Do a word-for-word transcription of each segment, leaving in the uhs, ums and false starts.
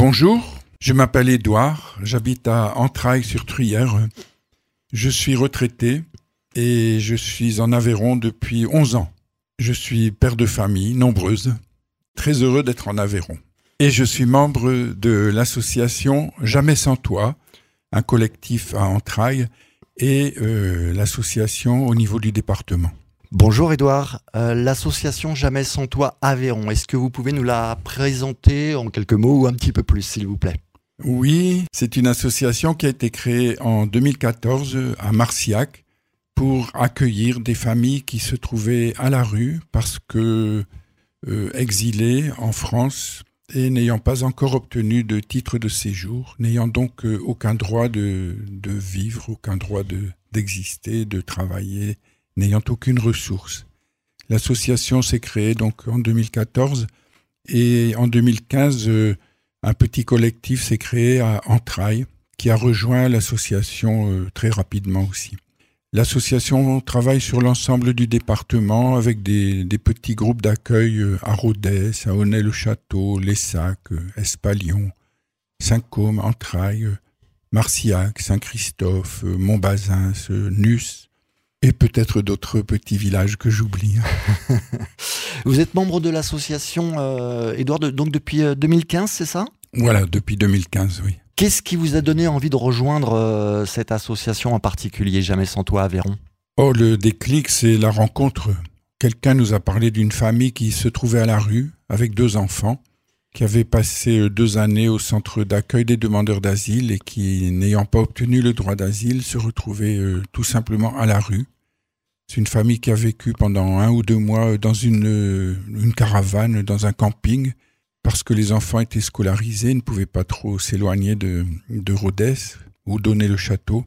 Bonjour, je m'appelle Édouard, j'habite à Entrailles-sur-Truyère. Je suis retraité et je suis en Aveyron depuis onze ans. Je suis père de famille nombreuse, très heureux d'être en Aveyron. Et je suis membre de l'association Jamais sans toi, un collectif à Entrailles et euh, l'association au niveau du département. Bonjour Édouard, euh, l'association Jamais sans toi Aveyron, est-ce que vous pouvez nous la présenter en quelques mots ou un petit peu plus s'il vous plaît ? Oui, c'est une association qui a été créée en deux mille quatorze à Marciac pour accueillir des familles qui se trouvaient à la rue parce que euh, exilées en France et n'ayant pas encore obtenu de titre de séjour, n'ayant donc euh, aucun droit de, de vivre, aucun droit de, d'exister, de travailler, n'ayant aucune ressource. L'association s'est créée donc en deux mille quatorze et en deux mille quinze, euh, un petit collectif s'est créé à Entrailles qui a rejoint l'association euh, très rapidement aussi. L'association travaille sur l'ensemble du département avec des, des petits groupes d'accueil euh, à Rodez, à Aunay-le-Château, Lessac, euh, Espalion, Saint-Côme, Entrailles, euh, Marciac, Saint-Christophe, euh, Montbazens, euh, Nusse, et peut-être d'autres petits villages que j'oublie. Vous êtes membre de l'association, euh, Édouard, de, donc depuis euh, deux mille quinze, c'est ça ? Voilà, depuis deux mille quinze, oui. Qu'est-ce qui vous a donné envie de rejoindre euh, cette association en particulier, Jamais sans toi Aveyron ? Oh, le déclic, c'est la rencontre. Quelqu'un nous a parlé d'une famille qui se trouvait à la rue avec deux enfants, qui avait passé deux années au centre d'accueil des demandeurs d'asile et qui, n'ayant pas obtenu le droit d'asile, se retrouvait euh, tout simplement à la rue. C'est une famille qui a vécu pendant un ou deux mois dans une, une caravane, dans un camping, parce que les enfants étaient scolarisés, ne pouvaient pas trop s'éloigner de, de Rodez ou d'Aunay-le-Château.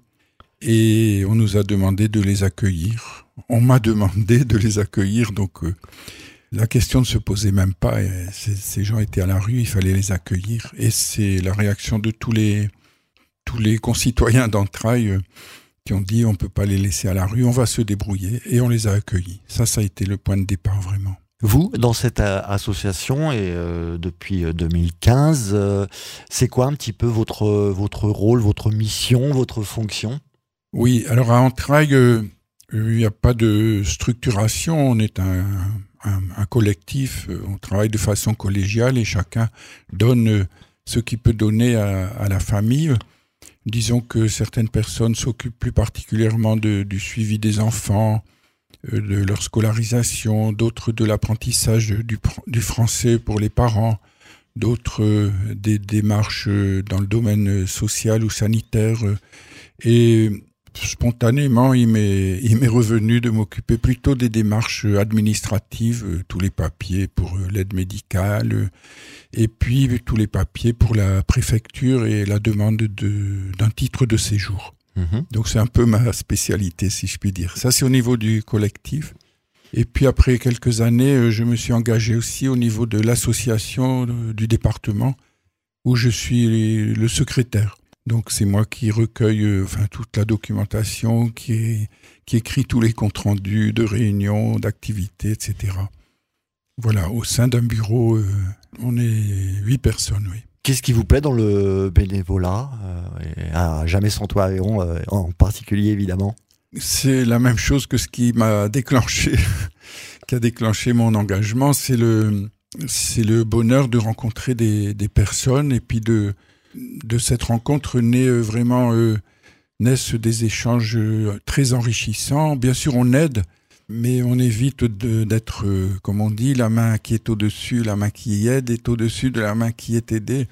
Et on nous a demandé de les accueillir. On m'a demandé de les accueillir, donc euh, la question ne se posait même pas. Ces, ces gens étaient à la rue, il fallait les accueillir. Et c'est la réaction de tous les, tous les concitoyens d'Entrailles euh, qui ont dit on ne peut pas les laisser à la rue, on va se débrouiller. Et on les a accueillis. Ça, ça a été le point de départ vraiment. Vous, dans cette euh, association, et euh, depuis deux mille quinze, euh, c'est quoi un petit peu votre, votre rôle, votre mission, votre fonction ? Oui, alors à Entrailles, euh, il n'y a pas de structuration, on est un, un, un collectif, on travaille de façon collégiale et chacun donne euh, ce qu'il peut donner à, à la famille. Disons que certaines personnes s'occupent plus particulièrement de, du suivi des enfants, euh, de leur scolarisation, d'autres de l'apprentissage du, du français pour les parents, d'autres euh, des démarches dans le domaine social ou sanitaire. Euh, et spontanément, il m'est, il m'est revenu de m'occuper plutôt des démarches administratives, euh, tous les papiers pour euh, l'aide médicale, euh, et puis tous les papiers pour la préfecture et la demande de, d'un titre de séjour. Mmh. Donc c'est un peu ma spécialité, si je puis dire. Ça, c'est au niveau du collectif. Et puis après quelques années, euh, je me suis engagé aussi au niveau de l'association euh, du département, où je suis le secrétaire. Donc c'est moi qui recueille euh, enfin, toute la documentation, qui, est, qui écrit tous les comptes rendus de réunions, d'activités, et cetera. Voilà, au sein d'un bureau, euh, on est huit personnes, oui. Qu'est-ce qui vous plaît dans le bénévolat, euh, et à Jamais sans toi Aveyron euh, en particulier évidemment ? C'est la même chose que ce qui m'a déclenché, qui a déclenché mon engagement, c'est le, c'est le bonheur de rencontrer des, des personnes et puis de... De cette rencontre naît euh, vraiment euh, naissent des échanges euh, très enrichissants. Bien sûr, on aide, mais on évite de, d'être, euh, comme on dit, la main qui est au-dessus, la main qui aide est au-dessus de la main qui est aidée.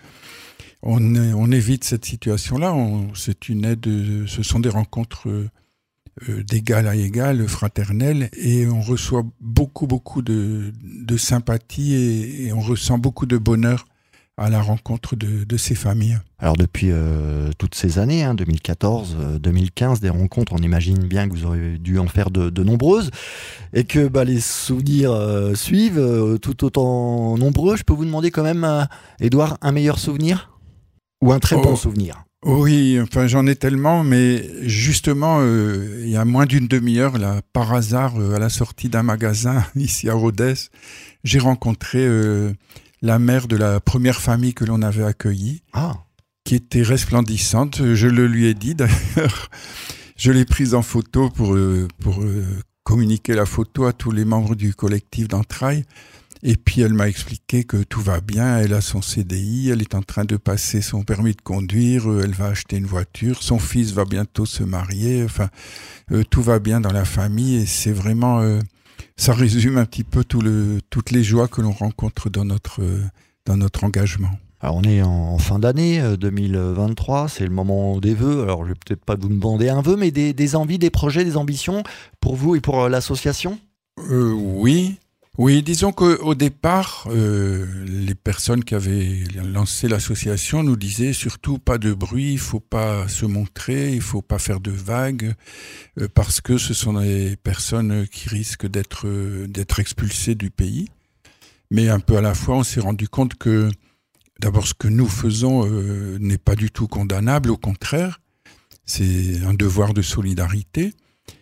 On, on évite cette situation-là. On, c'est une aide, euh, ce sont des rencontres euh, euh, d'égal à égal, fraternelles, et on reçoit beaucoup, beaucoup de, de sympathie et, et on ressent beaucoup de bonheur à la rencontre de, de ces familles. Alors depuis euh, toutes ces années, hein, deux mille quatorze, euh, deux mille quinze, des rencontres, on imagine bien que vous aurez dû en faire de, de nombreuses et que bah, les souvenirs euh, suivent euh, tout autant nombreux. Je peux vous demander quand même, euh, Édouard, un meilleur souvenir ou un très oh, bon souvenir ? Oui, enfin j'en ai tellement, mais justement, euh, il y a moins d'une demi-heure, là, par hasard, euh, à la sortie d'un magasin ici à Rodez, j'ai rencontré... Euh, la mère de la première famille que l'on avait accueillie, Ah. qui était resplendissante. Je le lui ai dit d'ailleurs. Je l'ai prise en photo pour, euh, pour euh, communiquer la photo à tous les membres du collectif d'entrailles. Et puis elle m'a expliqué que tout va bien, elle a son C D I, elle est en train de passer son permis de conduire, elle va acheter une voiture, son fils va bientôt se marier, enfin euh, tout va bien dans la famille et c'est vraiment, euh, ça résume un petit peu tout le, toutes les joies que l'on rencontre dans notre, euh, dans notre engagement. Alors on est en fin d'année euh, deux mille vingt-trois, c'est le moment des vœux. Alors je vais peut-être pas vous demander un vœu, mais des, des envies, des projets, des ambitions pour vous et pour euh, l'association ? euh, Oui. Oui, disons qu'au départ, euh, les personnes qui avaient lancé l'association nous disaient surtout pas de bruit, il faut pas se montrer, il faut pas faire de vagues, euh, parce que ce sont des personnes qui risquent d'être euh, d'être expulsées du pays. Mais un peu à la fois, on s'est rendu compte que d'abord ce que nous faisons euh, n'est pas du tout condamnable, au contraire, c'est un devoir de solidarité.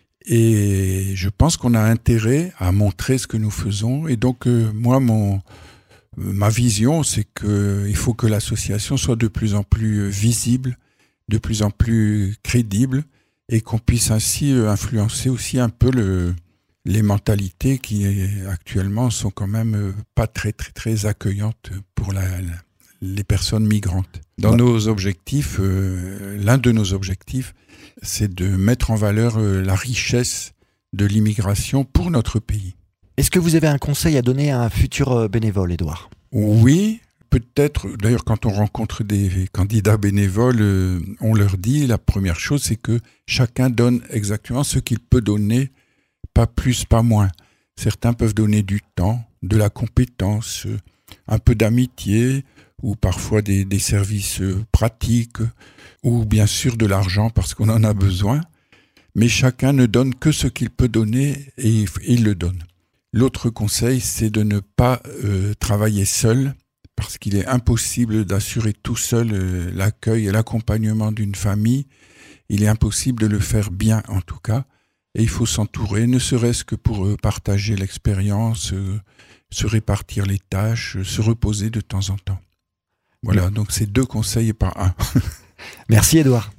Et je pense qu'on a intérêt à montrer ce que nous faisons. Et donc, euh, moi, mon, ma vision, c'est qu'il faut que l'association soit de plus en plus visible, de plus en plus crédible, et qu'on puisse ainsi influencer aussi un peu le, les mentalités qui, actuellement, sont quand même pas très, très, très accueillantes pour la, la, les personnes migrantes. Dans ouais. nos objectifs, euh, l'un de nos objectifs, c'est de mettre en valeur euh, la richesse de l'immigration pour notre pays. Est-ce que vous avez un conseil à donner à un futur bénévole, Édouard ? Oui, peut-être. D'ailleurs, quand on rencontre des candidats bénévoles, euh, on leur dit, la première chose, c'est que chacun donne exactement ce qu'il peut donner, pas plus, pas moins. Certains peuvent donner du temps, de la compétence, euh, un peu d'amitié, ou parfois des, des services euh, pratiques, ou bien sûr de l'argent parce qu'on en a besoin, mais chacun ne donne que ce qu'il peut donner et il, il le donne. L'autre conseil, c'est de ne pas euh, travailler seul, parce qu'il est impossible d'assurer tout seul euh, l'accueil et l'accompagnement d'une famille. Il est impossible de le faire bien en tout cas, et il faut s'entourer, ne serait-ce que pour euh, partager l'expérience, euh, se répartir les tâches, euh, se reposer de temps en temps. Voilà, donc c'est deux conseils et pas un. Merci Édouard.